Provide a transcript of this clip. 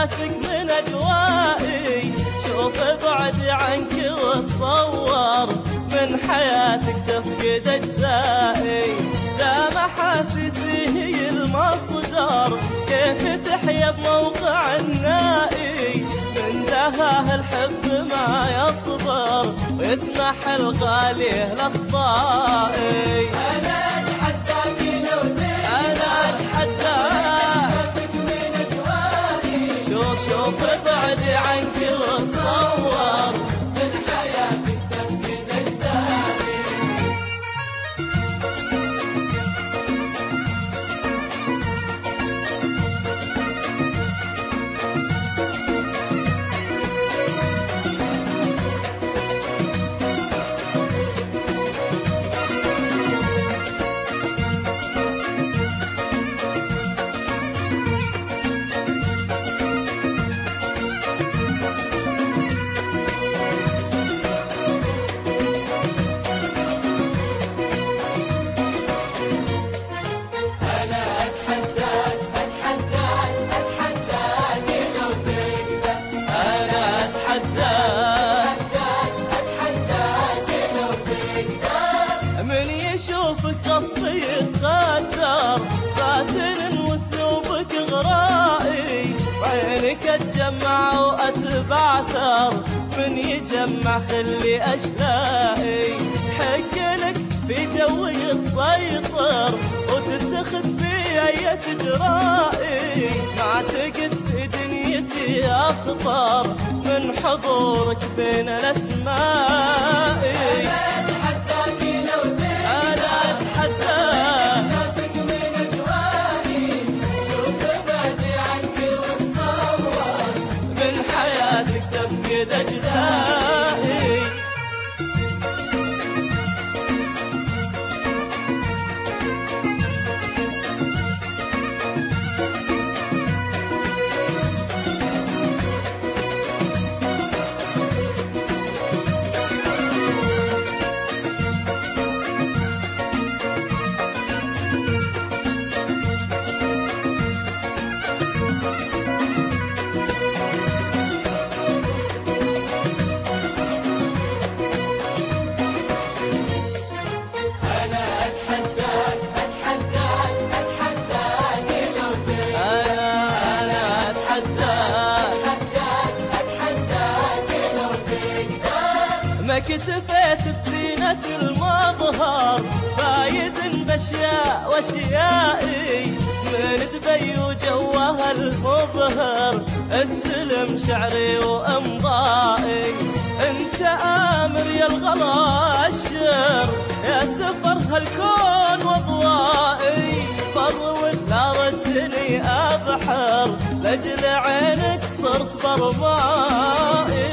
احساسك من اجوائي، شوف بعدي عنك وتصور من حياتك تفقد اجزائي. دام احاسيسي هي المصدر، كيف تحيا بموقع النائي؟ من دهاه الحب ما يصبر، ويسمح الغالي الاخطائي. انا اتحداك لو تقدر، انا اتحداك احساسك من اجوائي، شوف بعدي عنك وتصور من حياتك تفقد اجزائي. من يشوفك غصب يتخدر، فاتن واسلوبك غرائي، وعينك اتجمع واتبعثر، من يجمع خلي اشلائي. حقلك في جوي تسيطر، وتتخذ بي اي اجرائي، ما اعتقد في دنيتي اخطر من حضورك بين الاسماء. تفقد أجزائي. ما كتفيت بزينة المظهر، فايز باشياء واشيائي، من دبي وجوها المظهر، استلم شعري وامضائي. انت امر يا الغلا الشر، يا سفر هالكون واضوائي، بر ولا ردني ابحر، لاجل عينك صرت برمائي.